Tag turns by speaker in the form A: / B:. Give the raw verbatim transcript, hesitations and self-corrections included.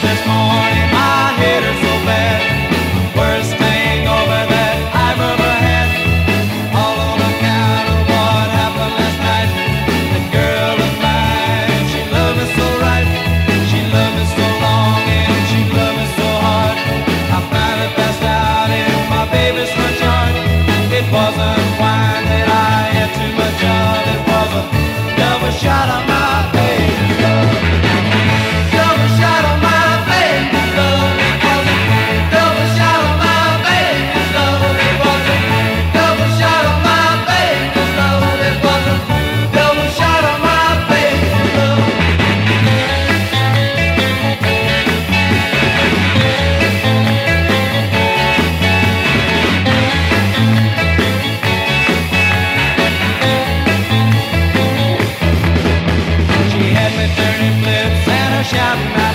A: this morning I hit her so bad. Worst hangover that I've ever had. All on account of what happened last night. The girl of mine, she loved me so right. She loved me so long and she loved me so hard. I finally passed out in my baby's front yard. It wasn't wine that I had too much of. It was a double shot of my baby's love. Double shot of my baby's love. It was a double shot of my baby's love. It was a double shot of my baby's love. It was a double shot of my baby's love. She had me turning flips and her shouting